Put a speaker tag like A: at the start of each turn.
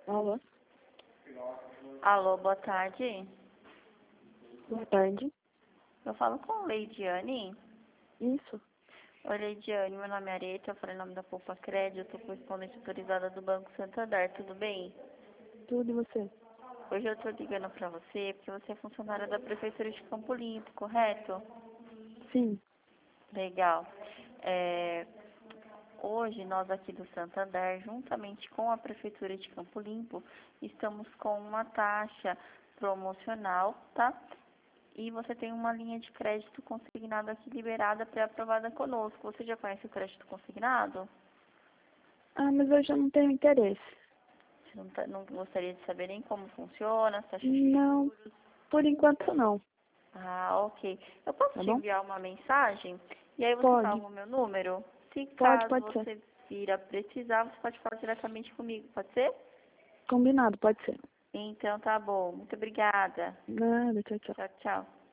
A: Alô?
B: Alô, boa tarde.
A: Boa tarde.
B: Eu falo com Leidiane.
A: Isso.
B: Oi, Leidiane, meu nome é Areta, eu falei em nome da Poupa Crédito, correspondente autorizada do Banco Santander, tudo bem?
A: Tudo e você?
B: Hoje eu tô ligando pra você porque você é funcionária da Prefeitura de Campo Limpo, correto?
A: Sim.
B: Legal. Hoje nós aqui do Santander, juntamente com a Prefeitura de Campo Limpo, estamos com uma taxa promocional, tá? E você tem uma linha de crédito consignada aqui liberada pré-aprovada conosco. Você já conhece o crédito consignado?
A: Ah, mas hoje eu não tenho interesse.
B: Você não gostaria de saber nem como funciona, taxa de
A: Não,
B: juros?
A: por enquanto não.
B: Ah, ok. Eu posso
A: Tá
B: te
A: bom?
B: enviar uma mensagem e aí você
A: Pode.
B: salva o meu número? Se
A: Pode,
B: caso
A: pode ser.
B: você vir a precisar, você pode falar diretamente comigo, pode ser?
A: Combinado, pode ser.
B: Então tá bom. Muito obrigada.
A: Nada, tchau, tchau.
B: Tchau, tchau.